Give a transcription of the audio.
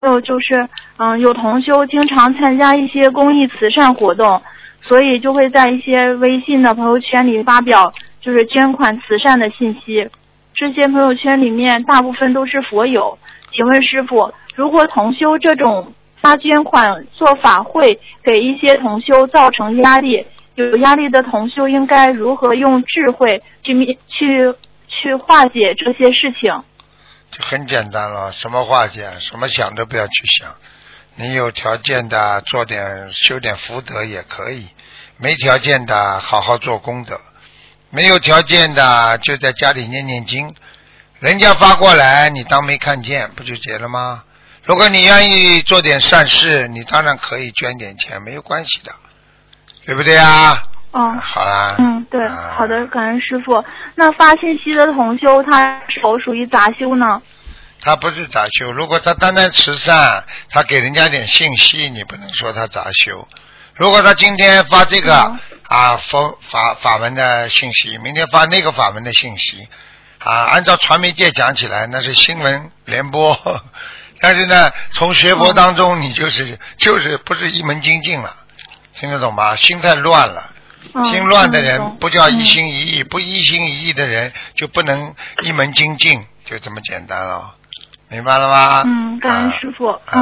有就是有同修经常参加一些公益慈善活动，所以就会在一些微信的朋友圈里发表就是捐款慈善的信息。这些朋友圈里面大部分都是佛友，请问师父，如果同修这种发捐款做法会给一些同修造成压力，有压力的同修应该如何用智慧去化解这些事情？ 就很简单了，什么化解，什么想都不要去想。你有条件的修点福德也可以，没条件的好好做功德，没有条件的就在家里念念经，人家发过来你当没看见，不就结了吗？如果你愿意做点善事，你当然可以捐点钱，没有关系的，对不对啊？好啦。 对，好的，感恩师父。那发信息的同修，他是否属于杂修呢？ 他不是杂修，如果他单单慈善，他给人家点信息，你不能说他杂修。如果他今天发这个法门的信息，明天发那个法门的信息，按照传媒界讲起来，那是新闻联播。但是呢，从学佛当中，你就是不是一门精进了，听得懂吗？心太乱了。心乱的人不叫一心一意，不一心一意的人就不能一门精进，就这么简单了，明白了吗？ 感恩师父。